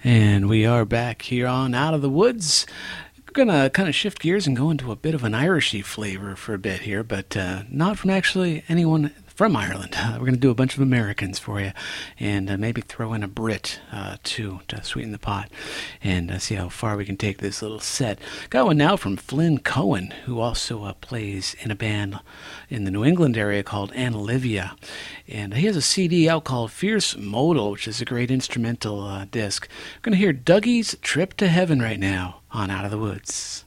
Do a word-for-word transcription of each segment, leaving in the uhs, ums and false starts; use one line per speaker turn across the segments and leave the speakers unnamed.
And we are back here on Out of the Woods. We're going to kind of shift gears and go into a bit of an Irishy flavor for a bit here, but uh, not from actually anyone from Ireland. Uh, we're going to do a bunch of Americans for you, and uh, maybe throw in a Brit, uh, too, to sweeten the pot, and uh, see how far we can take this little set. Got one now from Flynn Cohen, who also uh, plays in a band in the New England area called Anna Livia. And he has a C D out called Fierce Modal, which is a great instrumental uh, disc. We're going to hear Dougie's Trip to Heaven right now on Out of the Woods.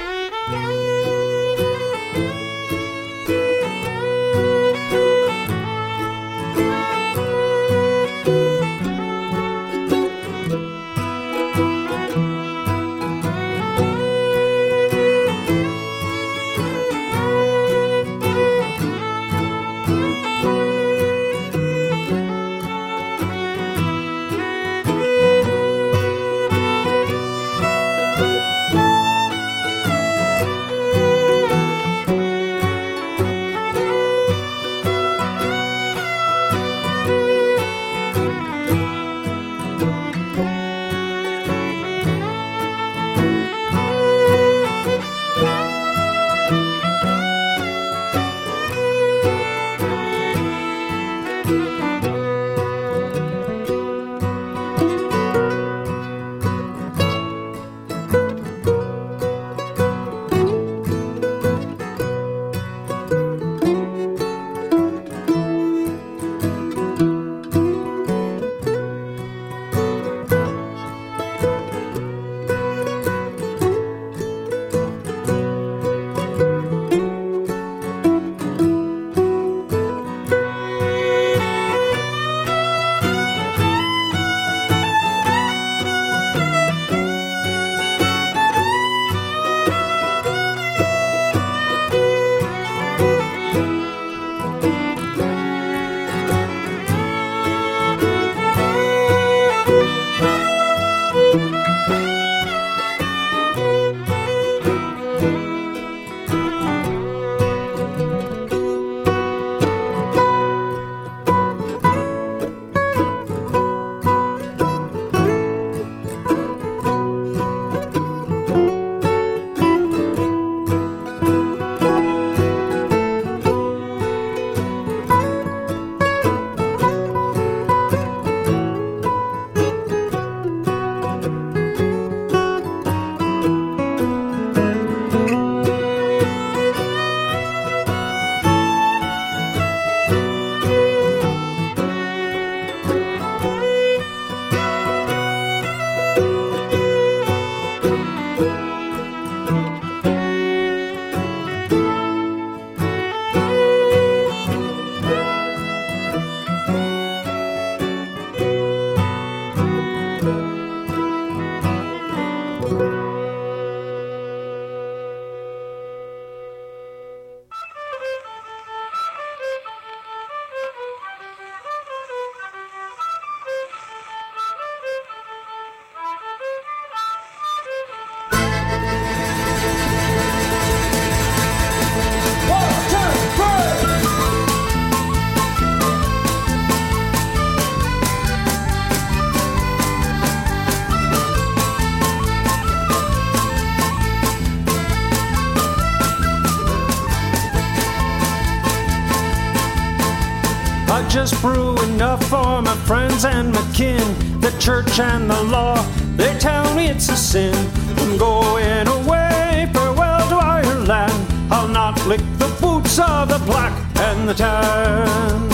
Just brew enough for my friends and my kin. The church and the law, they tell me it's a sin. I'm going away, farewell to Ireland. I'll not lick the boots of the black and the tan.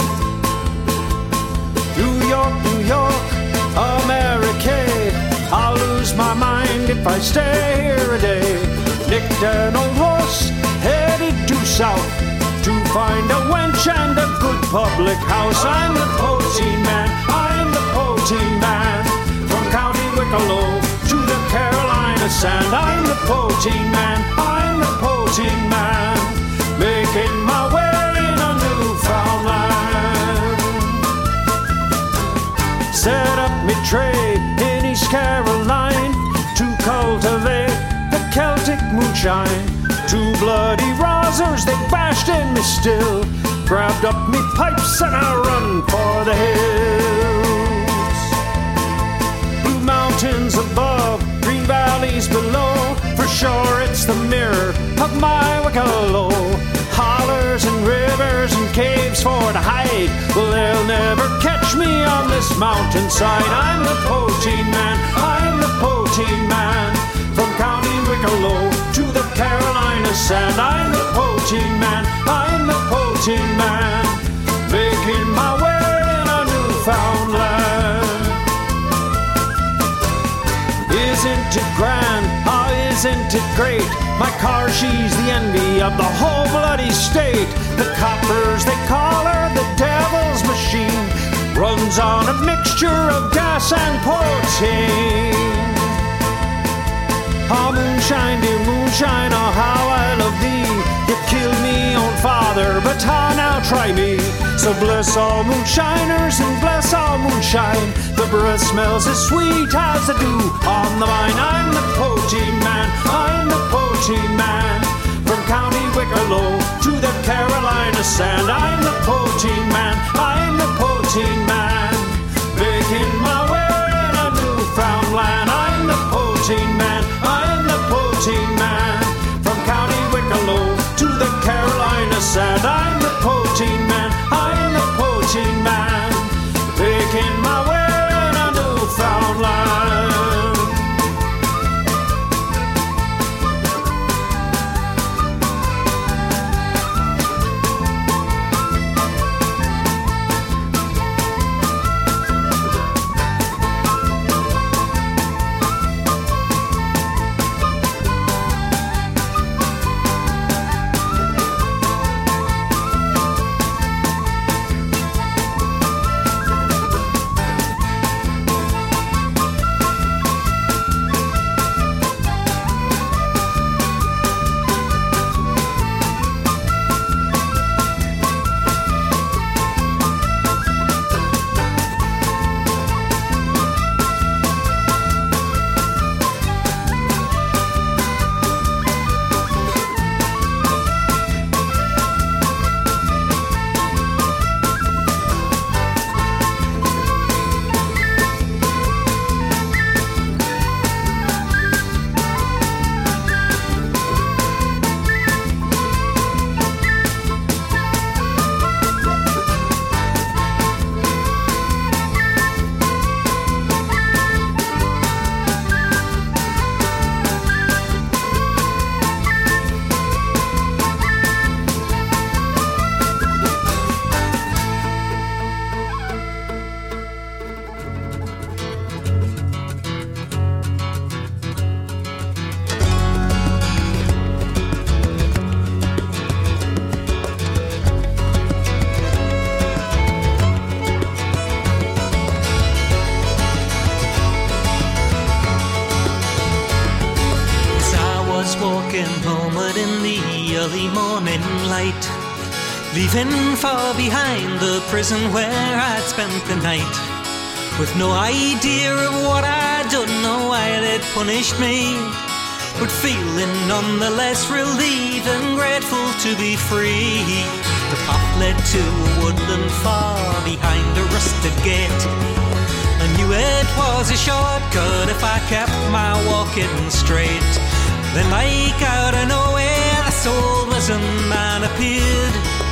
New York, New York, America. I'll lose my mind if I stay here a day. Nicked an old horse, headed due south to find a wench and a good public house. I'm the poteen man, I'm the poteen man, from County Wicklow to the Carolina sand. I'm the poteen man, I'm the poteen man, making my way in a Newfoundland. Set up me trade in East Caroline to cultivate the Celtic moonshine. Two bloody rousers, they bashed in me still, grabbed up me pipes and I run for the hills. Blue mountains above, green valleys below. For sure it's the mirror of my Wicklow. Hollers and rivers and caves for to hide. Well, they'll never catch me on this mountainside. I'm the Poteen Man, I'm the Poteen Man. From County Wicklow to the Carolina sand. I'm the Poteen Man, I'm the Poteen Man. Making my way in a Newfoundland. Isn't it grand? Oh, isn't it great? My car, she's the envy of the whole bloody state. The coppers, they call her the devil's machine. Runs on a mixture of gas and poteen. Oh, moonshine, dear moonshine, oh, how I love thee. You killed me, own father, but how now try me. So bless all moonshiners and bless all moonshine. The breath smells as sweet as the dew on the vine. I'm the Poteen Man, I'm the Poteen Man. From County Wicklow to the Carolina sand. I'm the Poteen Man, I'm the Poteen Man. Making my way in a Newfoundland. I'm the Poteen Man, I'm the Poteen Man. From County Wicklow to the Carolina sand. I'm the Poteen Man, I'm the Poteen Man. Making my way in a Newfoundland.
Leaving far behind the prison where I'd spent the night. With no idea of what I'd done or why they'd punished me, but feeling nonetheless relieved and grateful to be free. The path led to a woodland far behind a rusted gate. I knew it was a shortcut if I kept my walking straight. Then like out of nowhere this old wizard man appeared,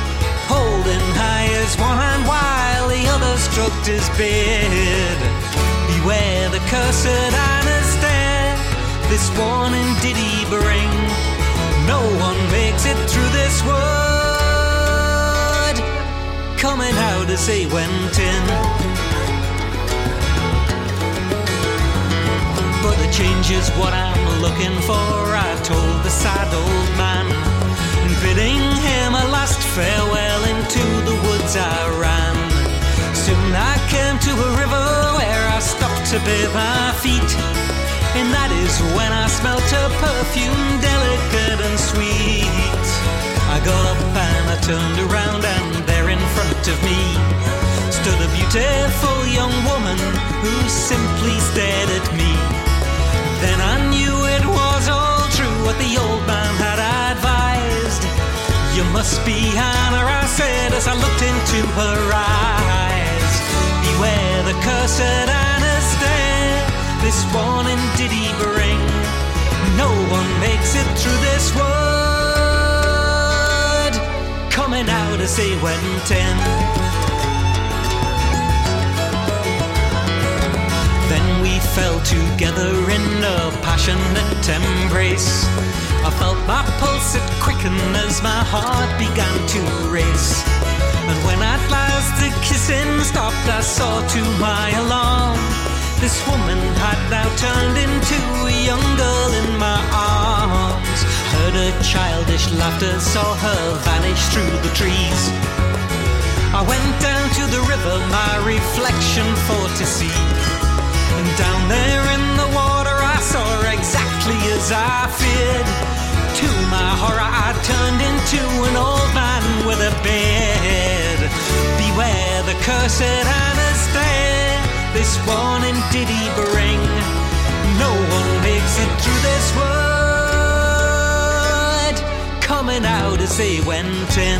holding high his one hand while the other stroked his beard. Beware the cursed Anastair, this warning did he bring. No one makes it through this wood, coming out as they went in. But the change is what I'm looking for, I told the sad old man, and bidding him a last farewell into the woods I ran. Soon I came to a river where I stopped to bathe my feet, and that is when I smelt a perfume delicate and sweet. I got up and I turned around, and there in front of me stood a beautiful young woman who simply stared at me. Then I knew it was all true what the old man had advised. You must be Hannah, I said as I looked into her eyes. Beware the cursed Anastair, this as they went in. Then we fell together in a passionate embrace. I felt my pulse it quicken as my heart began to race. And when at last the kissing stopped, I saw to my alarm this woman had now turned into a young girl in my arms. Heard her childish laughter, saw her vanish through the trees. I went down to the river, my reflection for to see. And down there in the water I saw her exactly as I feared. To my horror I turned into an old man with a beard. Beware the cursed Anastair, this warning did he bring. No one makes it through this wood, coming out as they went in.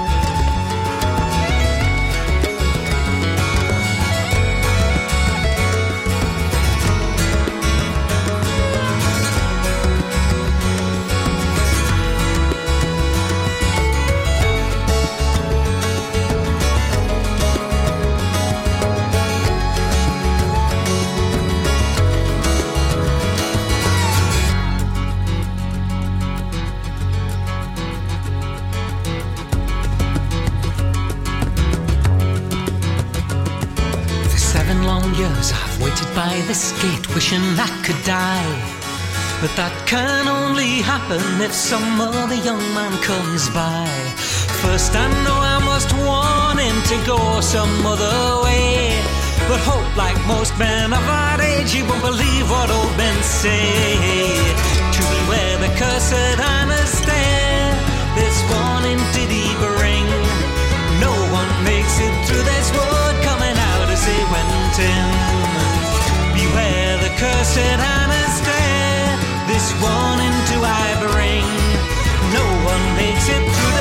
I've waited by this gate wishing I could die, but that can only happen if some other young man comes by. First I know I must warn him to go some other way, but hope like most men of our age he won't believe what old men say. To beware the cursed Anastair, this warning did he bring. No one makes it through this wood, coming out as they went in. Beware the cursed Anastair, this warning do I bring. No one makes it through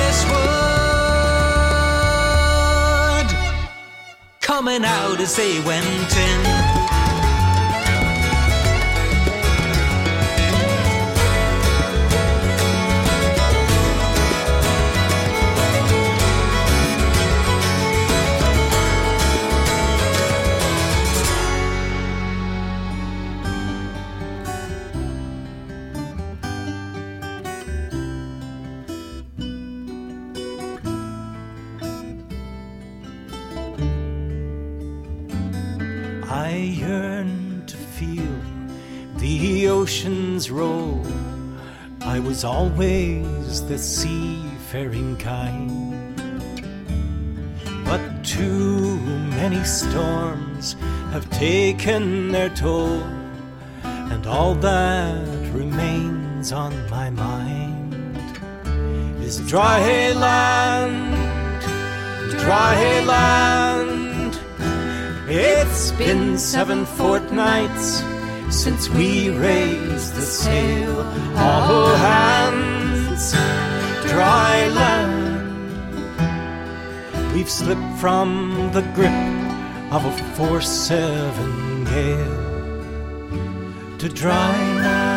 this wood, coming out as they went in.
I yearn to feel the oceans roll. I was always the seafaring kind, but too many storms have taken their toll, and all that remains on my mind is dry land, dry land. It's been seven fortnights since we raised the sail. All hands, dry land. We've slipped from the grip of a four seven gale to dry land.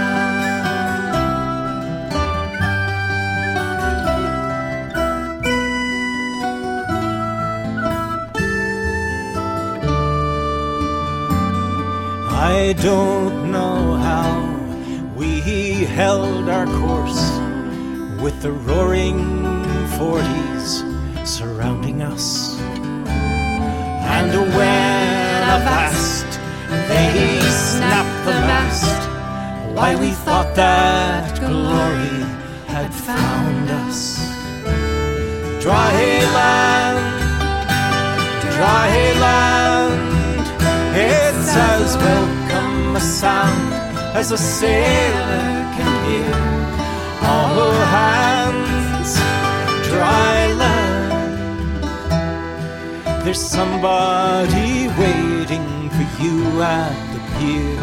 I don't know how we held our course with the roaring forties surrounding us, and when avast they snapped the mast, why we thought that glory had found us. Dry land, dry land, it's as welcome a sound as a sailor can hear. All hands, dry land. There's somebody waiting for you at the pier.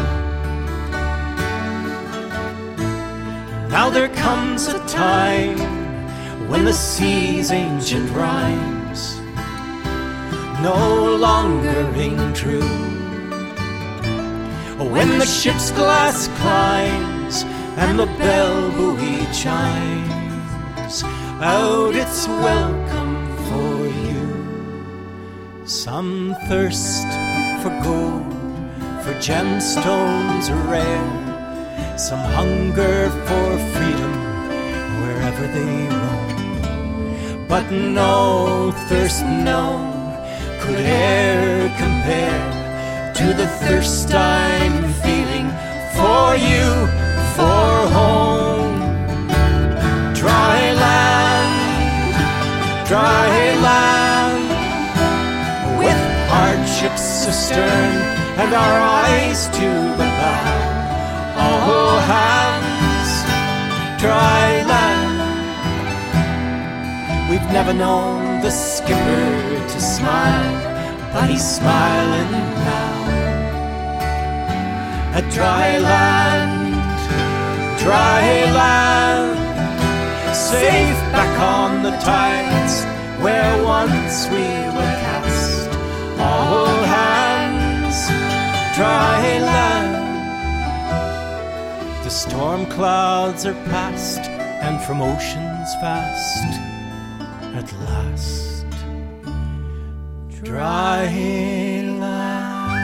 Now there comes a time when the sea's ancient rhymes no longer ring true. When the ship's glass climbs and the bell buoy chimes out its welcome for
Some thirst for gold, for gemstones rare. Some hunger for freedom wherever they roam. But no thirst known could e'er compare to the thirst I'm feeling for you, for home. Dry land, dry land, with hardships astern and our eyes to the bow. All hands, dry land. We've never known the skipper to smile, but he's smiling now. At dry land, dry land, safe back on the tides where once we were cast. All hands, dry land. The storm clouds are past, and from oceans vast, at last, dry land.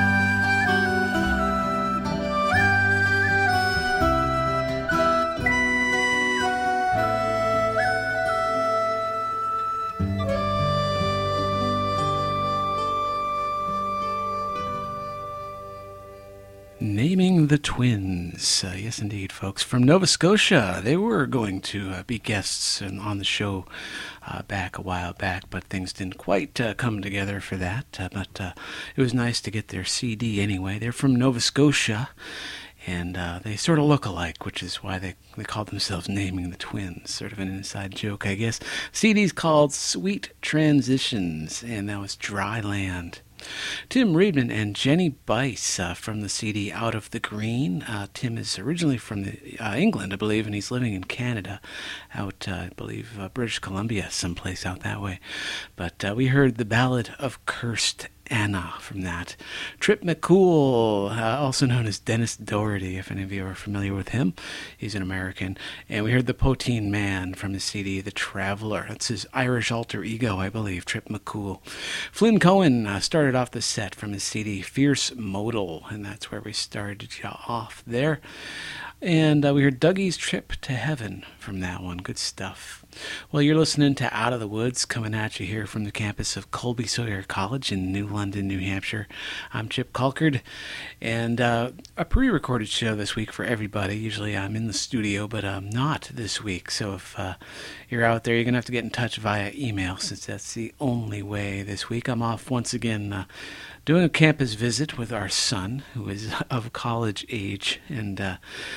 Naming the Twins. Uh, yes, indeed, folks. From Nova Scotia. They were going to uh, be guests in, on the show uh, back a while back, but things didn't quite uh, come together for that. Uh, but uh, it was nice to get their C D anyway. They're from Nova Scotia, and uh, they sort of look alike, which is why they, they call themselves Naming the Twins. Sort of an inside joke, I guess. C D's called Sweet Transitions, and that was Dry Land. Tim Reedman and Jenny Bice uh, from the C D Out of the Green. Uh, Tim is originally from the, uh, England, I believe, and he's living in Canada, out, uh, I believe, uh, British Columbia, someplace out that way. But uh, we heard the Ballad of Cursed Anna from that. Trip McCool, uh, also known as Dennis Doherty, if any of you are familiar with him. He's an American. And we heard the Poteen Man from his C D, The Traveller. That's his Irish alter ego, I believe, Trip McCool. Flynn Cohen uh, started off the set from his C D, Fierce Modal, and that's where we started off there. And uh, we heard Dougie's Trip to Heaven from that one. Good stuff. Well, you're listening to Out of the Woods, coming at you here from the campus of Colby Sawyer College in New London, New Hampshire. I'm Chip Colcord, and uh, a pre-recorded show this week for everybody. Usually I'm in the studio, but I'm not this week. So if uh, you're out there, you're going to have to get in touch via email, since that's the only way this week. I'm off once again uh, doing a campus visit with our son, who is of college age, and uh,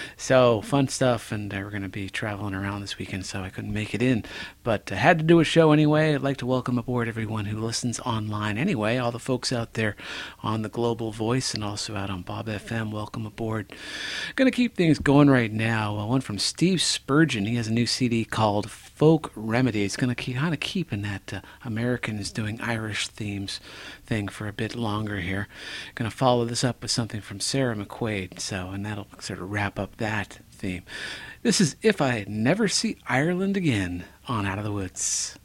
so fun stuff, and uh, we're going to be traveling around this weekend, so I couldn't make it in, but uh, had to do a show anyway. I'd like to welcome aboard everyone who listens online anyway, all the folks out there on the Global Voice and also out on Bob F M. Welcome aboard. Going to keep things going right now. Uh, one from Steve Spurgeon. He has a new C D called Folk Remedy. It's going to keep kind of keeping that uh, American is doing Irish themes thing for a bit longer here. Going to follow this up with something from Sarah McQuaid, so, and that'll sort of wrap up that theme. This is If I Never See Ireland Again on Out of the Woods.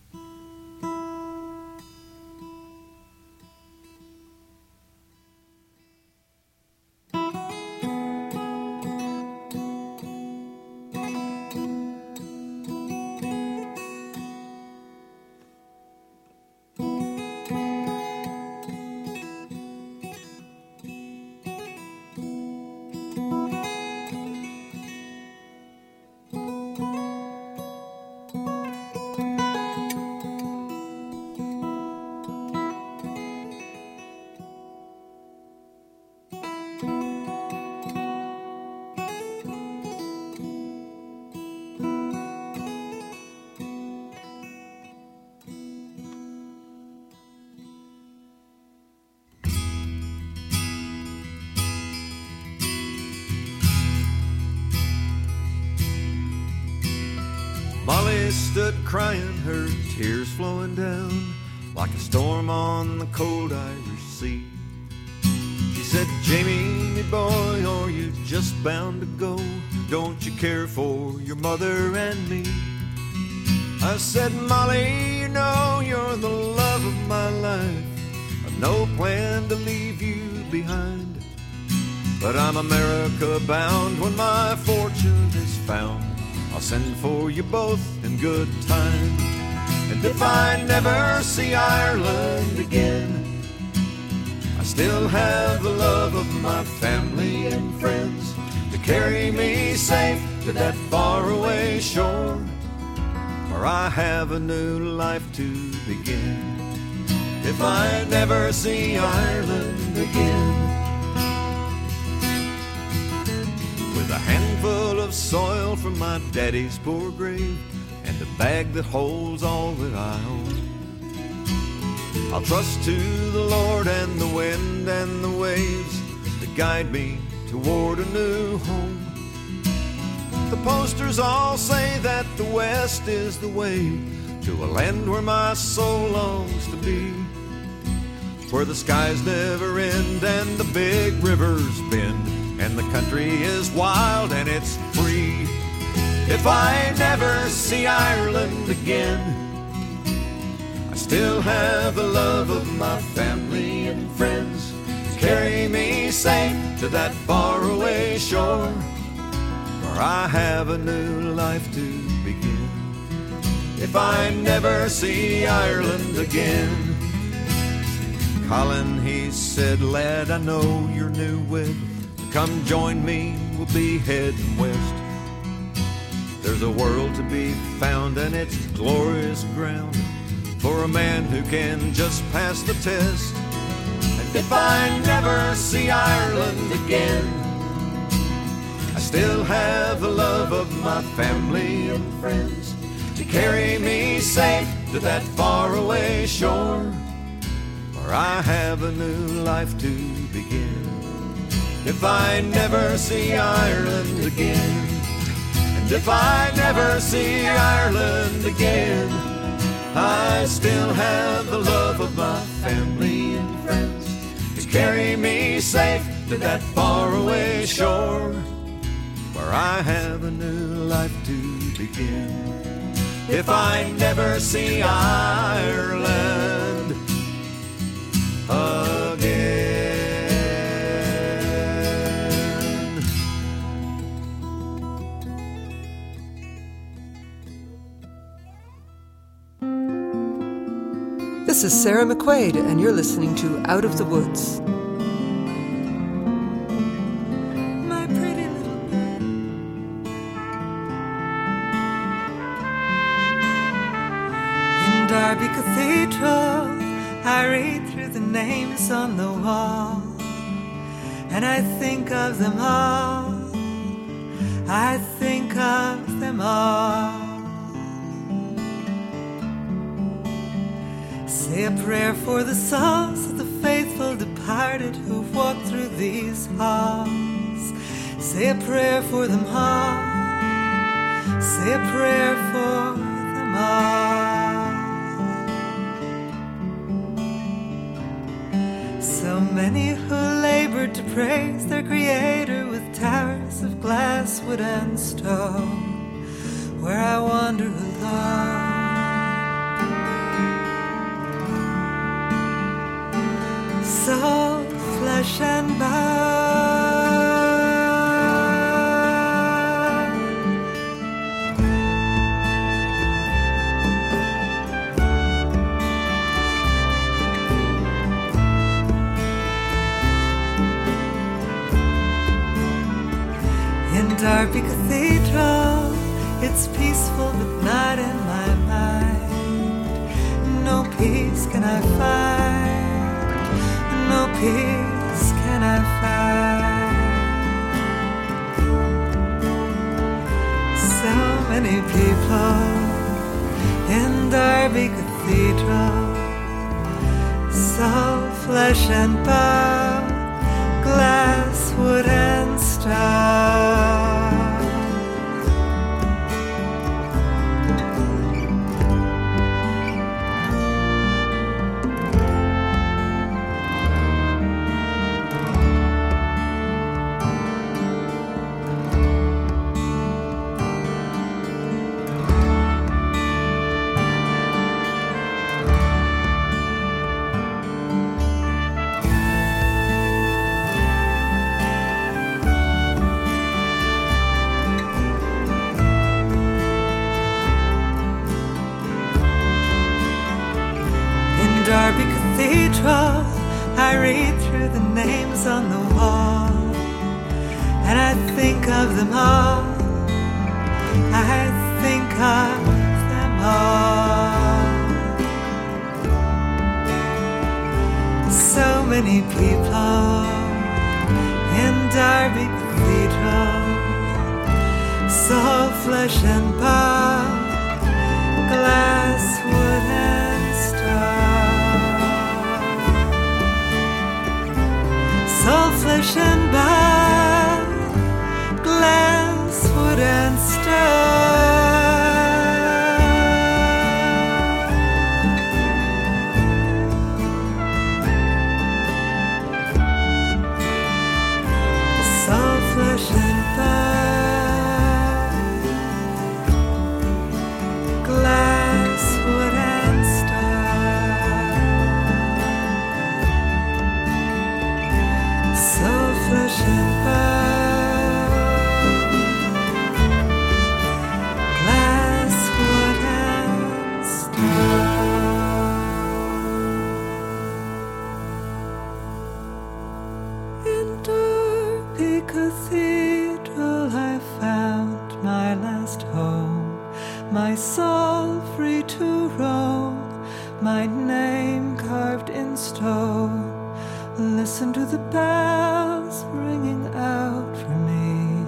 Molly stood crying, her tears flowing down like a storm on the cold Irish sea. She said, Jamie, me boy, are you just bound to go? Don't you care for your mother and me? I said, Molly, you know you're the love of my life, no plan to leave you behind. But I'm America bound when my fortune is found. I'll send for you both in good time. And if I never see Ireland again, I still have the love of my family and friends to carry me safe to that faraway shore, where I have a new life to begin. If I never see Ireland again, with a handful of soil from my daddy's poor grave and a bag that holds all that I own, I'll trust to the Lord and the wind and the waves to guide me toward a new home. The posters all say that the West is the way to a land where my soul longs to be, where the skies never end and the big rivers bend and the country is wild and it's free. If I never see Ireland again, I still have the love of my family and friends to carry me safe to that faraway shore, where I have a new life to begin. If I never see Ireland again. Colin, he said, lad, I know you're new wed. Come join me, we'll be heading west. There's a world to be found and it's glorious ground for a man who can just pass the test. And if I never see Ireland again, I still have the love of my family and friends to carry me safe to that faraway shore, where I have a new life to begin. If I never see Ireland again, and if I never see Ireland again, I still have the love of my family and friends to carry me safe to that faraway shore, where I have a new life to begin. If I never see Ireland again.
This is Sarah McQuaid, and you're listening to Out of the Woods.
My pretty little bird. In Derby Cathedral, I read through the names on the wall, and I think of them all. I think of them all. Say a prayer for the souls of the faithful departed who walked through these halls. Say a prayer for them all. Say a prayer for them all. So many who labored to praise their Creator with towers of glass, wood, and stone, where I wander alone. Soul, flesh, and bone. In Derby Cathedral, it's peaceful but not in my mind. No peace can I find. No peace can I find. So many people in Derby Cathedral, soul, flesh, and bone, glass, wood, and stone. I read through the names on the wall, and I think of them all. I think of them all. So many people in Derby Cathedral, soul, flesh and bone, glass, wood and stone. Soul, flesh and bone, glass, wood and stone. Soul, flesh and bone, glass, wood and stone. Soul, flesh and bone, glass, wood and stone. In Derby Cathedral I found my last home, my soul free to roam, my name carved in stone. Listen to the bells ringing out for me.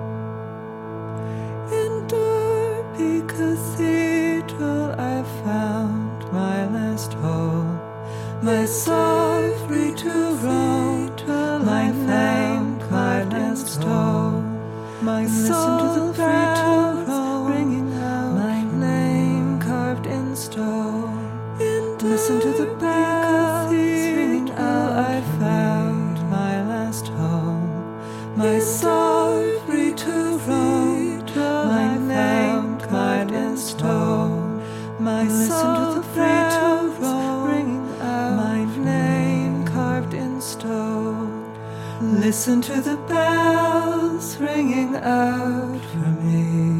In Derby Cathedral I found my last home, my soul free to roam, my name carved in stone. My soul free to roam, ringing out, my name carved in stone. Listen to the bells ringing out. I found my last home, my soul free to roam, my name carved in stone. My soul free to roam, ringing out, my name carved in stone. Listen to the bells ringing out for me.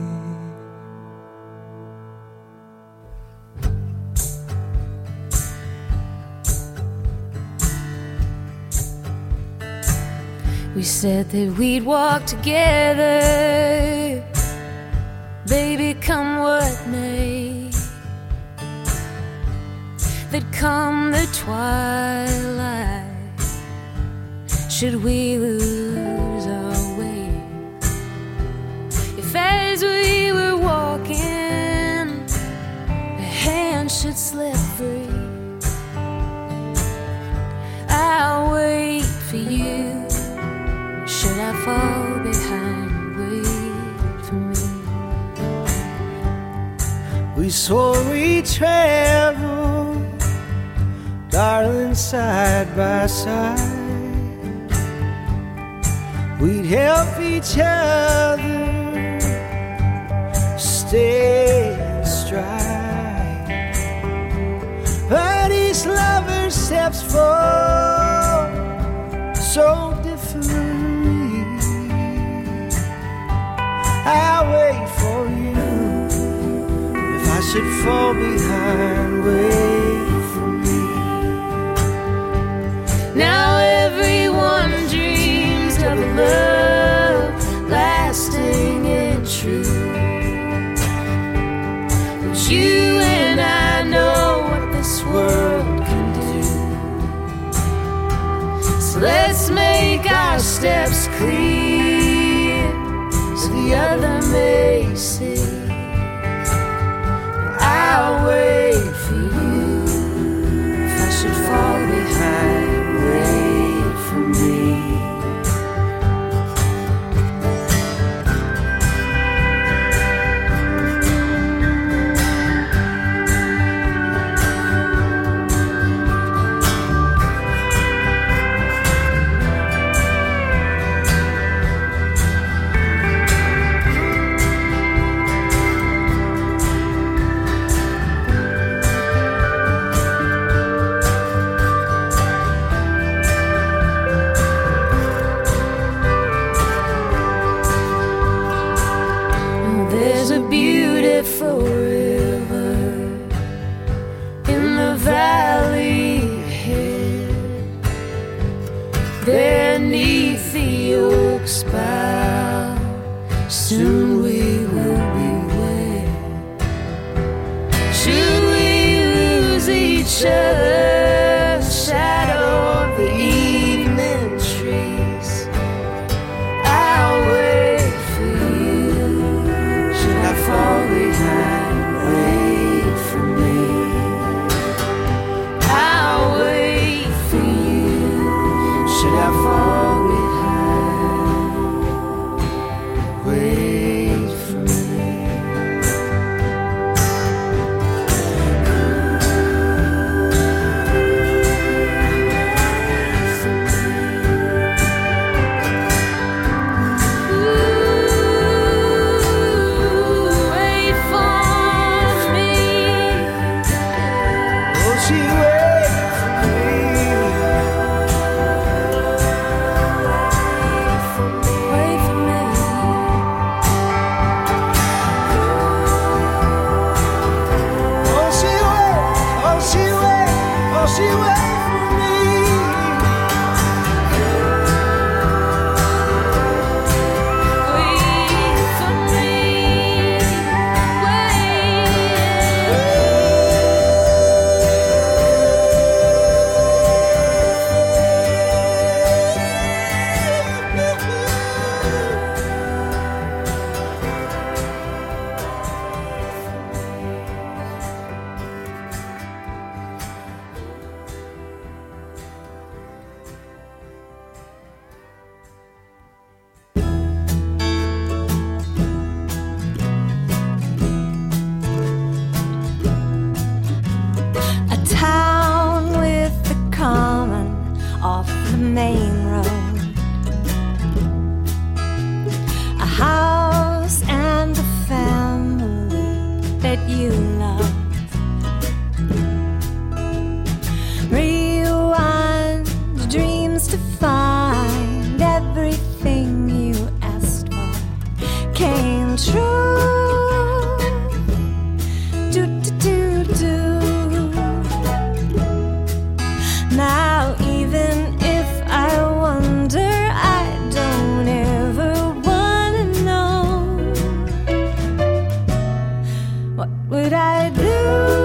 We said that we'd walk together, baby, come what may. That come the twilight, should we lose our way, if as we were walking a hand should slip free, I'll wait for you. Should I fall behind, wait for me.
We swore we'd travel, darling, side by side. We'd help each other stay in stride. But each lover steps forward so differently. I'll wait for you. If I should fall behind, wait for me.
Now everyone dreams of a love lasting and true, but you and I know what this world can do. So let's make our steps clear, so the other may see. I'll wait for you. If I should fall behind, wait for me. rocks bow, soon we will be wed. Should we lose each other, shadow of the evening trees, I'll wait for you. Should I fall behind, wait for me. I'll wait for you. Should I fall behind, wait for me. Ooh, wait for me.
Oh, she waits for me.
Wait for me.
Oh, she waits. Oh, she waits. Oh, she waits for me.
Wait for me.
A town with a common off the main road, a house and a family that you love. Rewind your dreams to find everything you asked for came true. Do do do do. Now even if I wonder, I don't ever wanna know. What would I do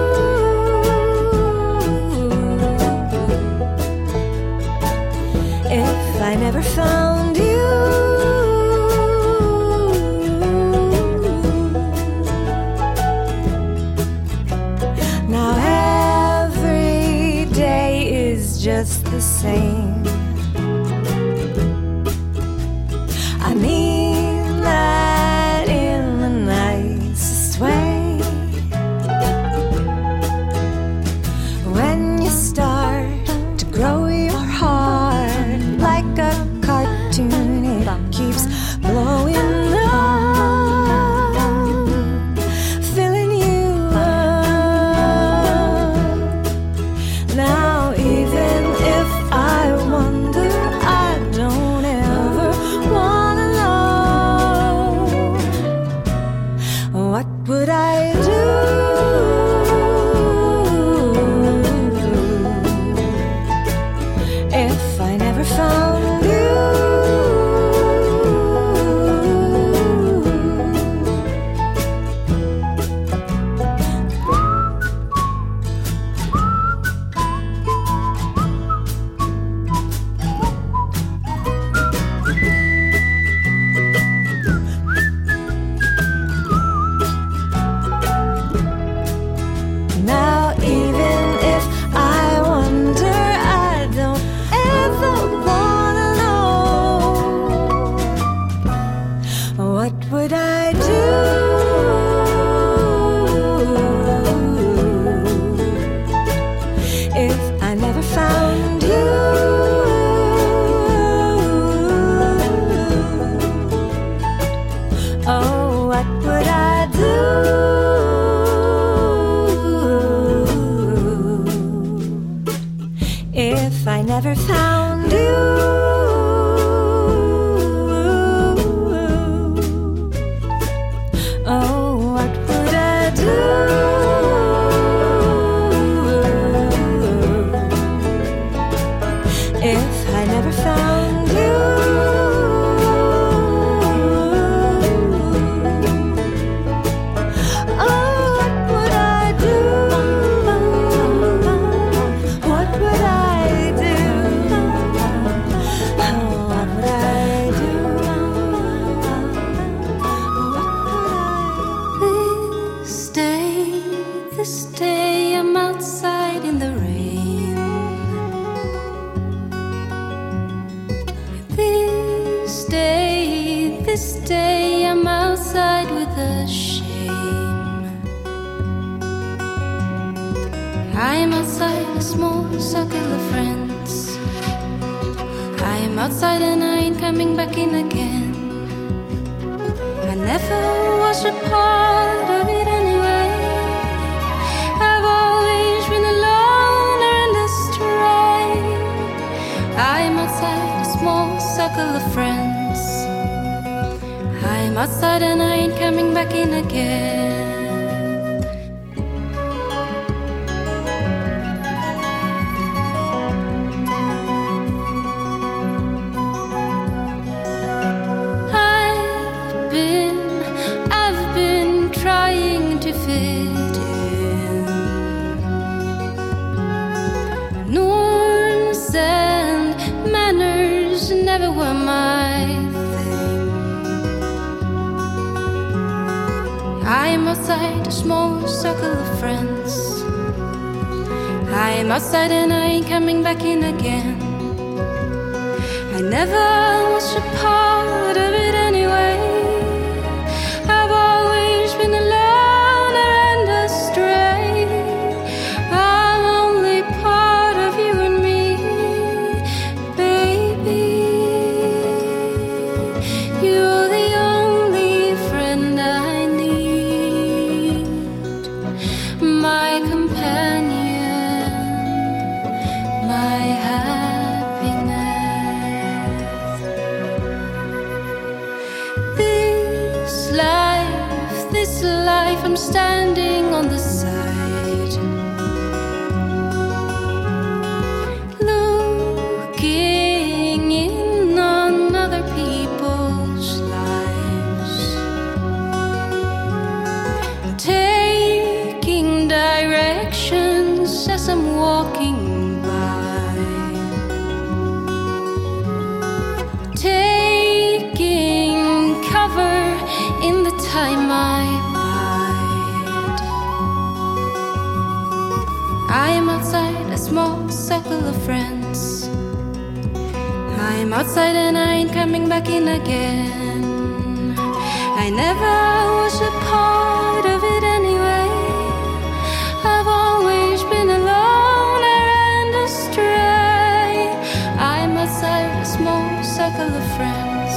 if I never found you? Now every day is just the same. I mean that in the nicest way. When you start to grow your heart like a cartoon, it keeps blowing up, filling you up. Now even if I wonder, I don't ever wanna know. What would I do if I never found you? this day I'm outside with a shame. I'm outside a small circle of friends. I'm outside and I ain't coming back in again. I never was a part of it anyway. I've always been a loner and astray. I'm outside a small circle of friends. I'm outside and I ain't coming back in again. I've been, I've been trying to fit in. Norms and manners never were my thing. I'm outside a small circle of friends. I'm outside and I ain't coming back in again. I never was a part of it anyway. I've always been a loner and astray. I'm only part of you and me, baby. You're the only friend I need, my companion, my happiness. This life, this life, I'm standing on the side, looking in on other people's lives, taking directions as I'm walking by, taking cover in the time I bide. I am outside a small circle of friends. I'm outside and I ain't coming back in again. I never was a part of it anyway. I've always been a loner and astray. I'm outside a small circle of friends.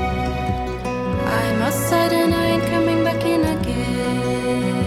I'm outside and I ain't coming back in again.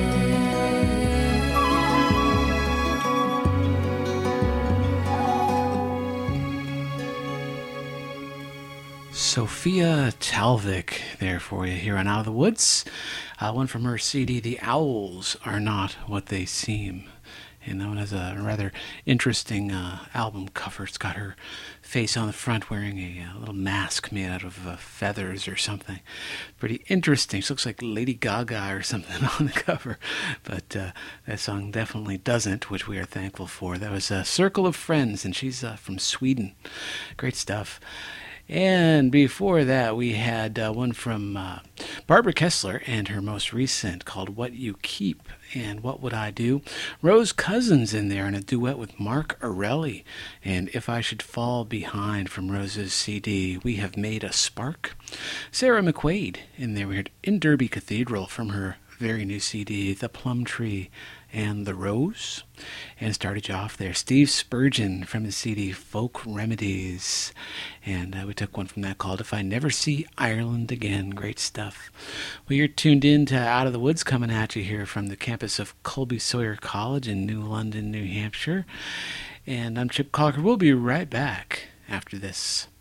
Sophia Talvik there for you here on Out of the Woods. Uh, one from her C D, The Owls Are Not What They Seem. And that one has a rather interesting uh, album cover. It's got her face on the front wearing a, uh little mask made out of uh, feathers or something. Pretty interesting. She looks like Lady Gaga or something on the cover. But uh, that song definitely doesn't, which we are thankful for. That was a Circle of Friends, and she's uh, from Sweden. Great stuff. And before that, we had uh, one from uh, Barbara Kessler and her most recent called What You Keep and What Would I Do? Rose Cousins in there in a duet with Mark Arelli. And If I Should Fall Behind from Rose's C D, We Have Made a Spark. Sarah McQuaid in there. We heard In Derby Cathedral from her very new C D, The Plum Tree and the Rose. And started you off there, Steve Spurgeon from his C D Folk Remedies. And uh, we took one from that called If I Never See Ireland Again. Great stuff. Well, you're tuned in to Out of the Woods, coming at you here from the campus of Colby Sawyer College in New London, New Hampshire. And I'm Chip Collier. We'll be right back after this.